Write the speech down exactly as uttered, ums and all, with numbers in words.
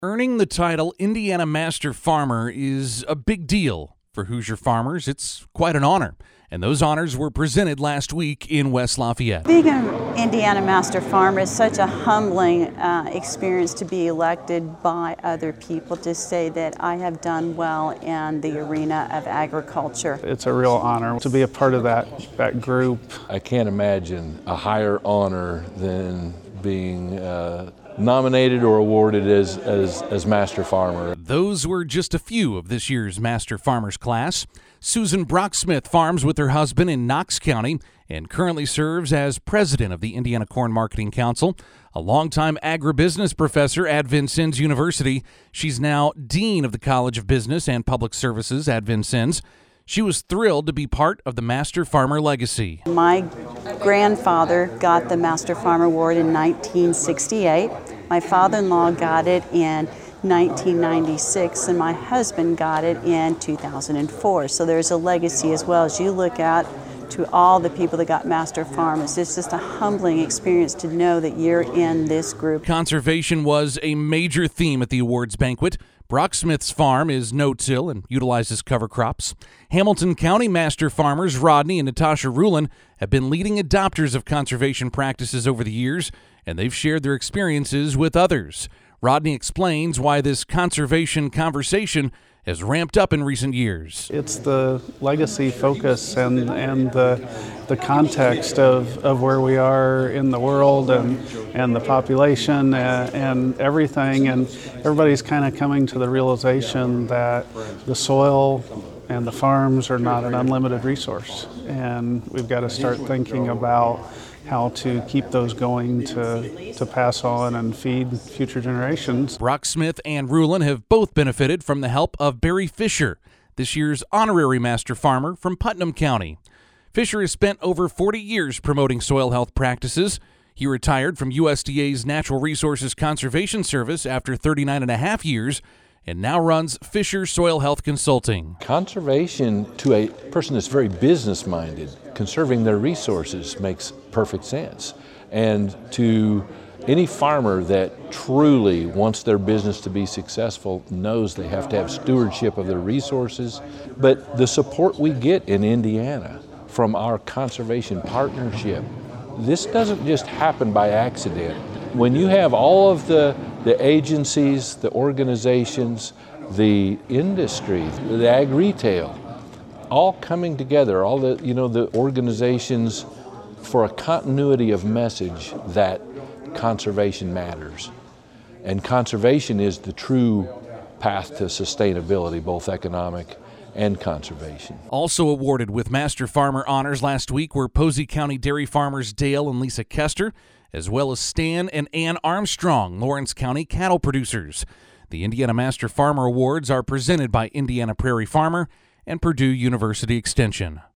Earning the title Indiana Master Farmer is a big deal. For Hoosier farmers, it's quite an honor, and those honors were presented last week in West Lafayette. Being an Indiana Master Farmer is such a humbling uh, experience to be elected by other people to say that I have done well in the arena of agriculture. It's a real honor to be a part of that, that group. I can't imagine a higher honor than being uh, nominated or awarded as, as, as Master Farmer. Those were just a few of this year's Master Farmers class. Susan Brocksmith farms with her husband in Knox County and currently serves as president of the Indiana Corn Marketing Council. A longtime agribusiness professor at Vincennes University, she's now dean of the College of Business and Public Services at Vincennes. She was thrilled to be part of the Master Farmer legacy. My grandfather got the Master Farmer Award in nineteen sixty-eight. My father-in-law got it in nineteen ninety-six, and my husband got it in two thousand four. So there's a legacy as well. As you look out to all the people that got Master Farmers, it's just a humbling experience to know that you're in this group. Conservation was a major theme at the awards banquet. Brocksmith's farm is no-till and utilizes cover crops. Hamilton County Master Farmers Rodney and Natasha Rulin have been leading adopters of conservation practices over the years, and they've shared their experiences with others. Rodney explains why this conservation conversation has ramped up in recent years. It's the legacy focus and, and the, the context of, of where we are in the world and, and the population and, and everything. And everybody's kind of coming to the realization that the soil and the farms are not an unlimited resource. And we've got to start thinking about how to keep those going to, to pass on and feed future generations. Brocksmith and Rulin have both benefited from the help of Barry Fisher, this year's honorary Master Farmer from Putnam County. Fisher has spent over forty years promoting soil health practices. He retired from U S D A's Natural Resources Conservation Service after thirty-nine and a half years and now runs Fisher Soil Health Consulting. Conservation, to a person that's very business-minded, conserving their resources makes perfect sense. And to any farmer that truly wants their business to be successful knows they have to have stewardship of their resources. But the support we get in Indiana from our conservation partnership, this doesn't just happen by accident. When you have all of the, the agencies, the organizations, the industry, the ag retail, all coming together, all the, you know, the organizations for a continuity of message that conservation matters. And conservation is the true path to sustainability, both economic and conservation. Also awarded with Master Farmer honors last week were Posey County dairy farmers Dale and Lisa Kester, as well as Stan and Ann Armstrong, Lawrence County cattle producers. The Indiana Master Farmer Awards are presented by Indiana Prairie Farmer and Purdue University Extension.